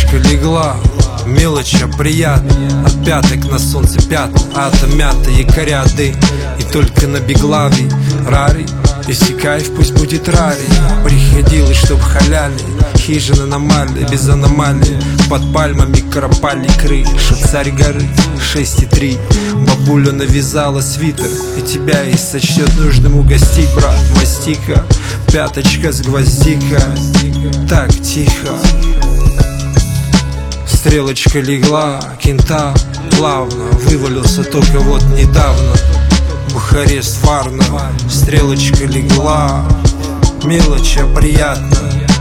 Стрелочка легла, мелочь, а приятно. От пяток на солнце пятна, атом мята, якоря дым. И только на беглаве рари, если кайф, пусть будет рари. Приходилось, чтоб халяльный, хижина аномалия, без аномалии. Под пальмами коропали кры, шо царь горы, 6,3. Бабуля навязала свитер, и тебя и сочтет нужным угостить, брат. Мастика, пяточка с гвоздика, так тихо. Стрелочка легла, кента плавно вывалился только вот недавно. Бухарест, Варна, стрелочка легла, мелочь, а приятно.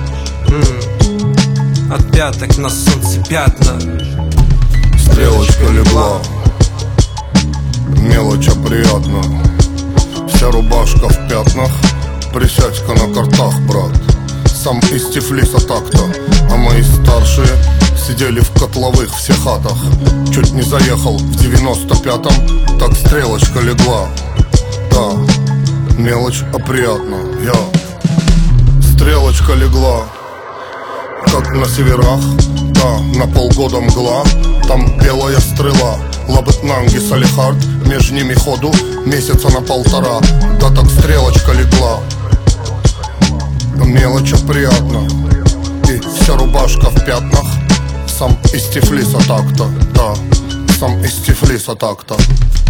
От пяток на солнце пятна. Стрелочка легла, мелочь, а приятно. Вся рубашка в пятнах, присядь-ка на картах, брат. Сам из Тифлиса так-то, а мои старшие сидели в котловых все хатах. Чуть не заехал в 95-м, так стрелочка легла. Да, мелочь, а приятно, Стрелочка легла, как на северах, да, на полгода мгла. Там белая стрела, Лабытнанги, Салихард, между ними ходу месяца на полтора. Да, так стрелочка легла, мелочь, а приятно. И вся рубашка в пятнах, сам из Тифлиса так-то, да, сам из Тифлиса так-то.